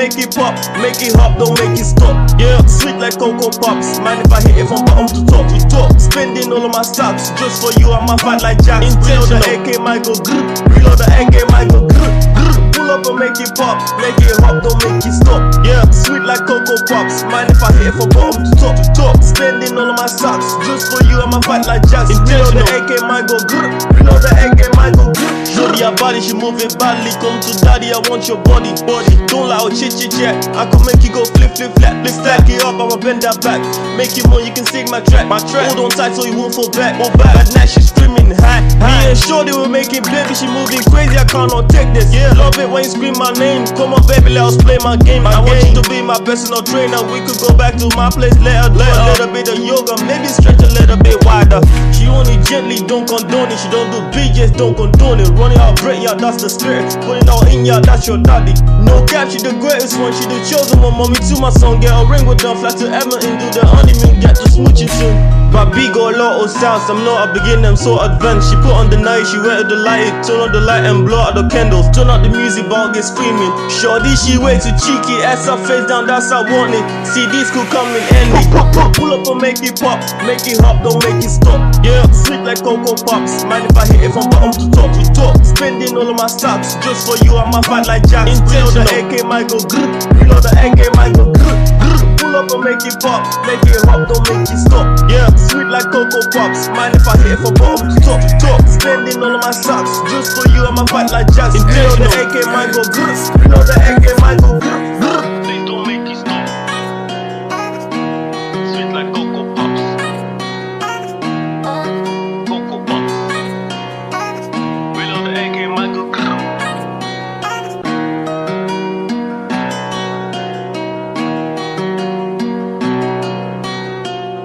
make it pop, make it hop, don't make it stop. Yeah, sweet like Cocoa Pops. Mind if I hit it from bottom to top? We talk, spending all of my stocks just for you. I'ma fight like Jack. Reload the AK, might go grr. Reload the AK, might go grr. Pull up and make it pop, make it hop, don't make it stop. Yeah, sweet like Cocoa Pops. Mind if I hit it from bottom to top? Spending all of my stocks just for you. I'ma fight like Jack. Reload the AK, might go grr. Reload the AK, might go grr. Shorty your body, she move it badly. Come to daddy, I want your body. Don't like chit chit chat. I could make you go flip flip flap. Let's stack it up, I'ma bend that back. Make you more, you can sing my track. Hold on tight so you won't fall back. At night she's screaming high. Me and Shorty were making baby, she moving crazy. I cannot take this. Yeah, love it when you scream my name. Come on baby, let us play my game. I want you to be my personal trainer. We could go back to my place, let her do a little bit of yoga, maybe stretch a little bit wider. She only gently, don't condone it. She don't do BJs, don't condone it. Running out, break, yeah, that's the spirit. Putting all in, yeah, that's your daddy. No cap, she the greatest one, she the chosen one. Mommy to my son, get a ring with them. Fly to Edmonton, do the honeymoon, get to smooching soon. But B got a lot of sounds, I'm not a beginner, I'm so advanced. She put on the night, she went to the light, turn on the light and blow out the candles. Turn out the music, but I'll get screaming. Shorty, she way too cheeky, ass her face down, that's how I want it. CDs could come in handy. Pull up and make it pop, make it hop, don't make it stop. Yeah, sweet like Cocoa Pops. Mind if I hit it from bottom to top? We talk, spending all of my stocks just for you. I'ma fight like Jack. Reload the AK, might go grr. Reload the AK, might go grr. Pull up and make it pop, make it hop, don't make it stop. Yeah, sweet like Cocoa Pops. Mind if I hit it from bottom to top? We talk, spending all of my stocks just for you. I'ma fight like Jack. Reload the AK, might go grr. Reload the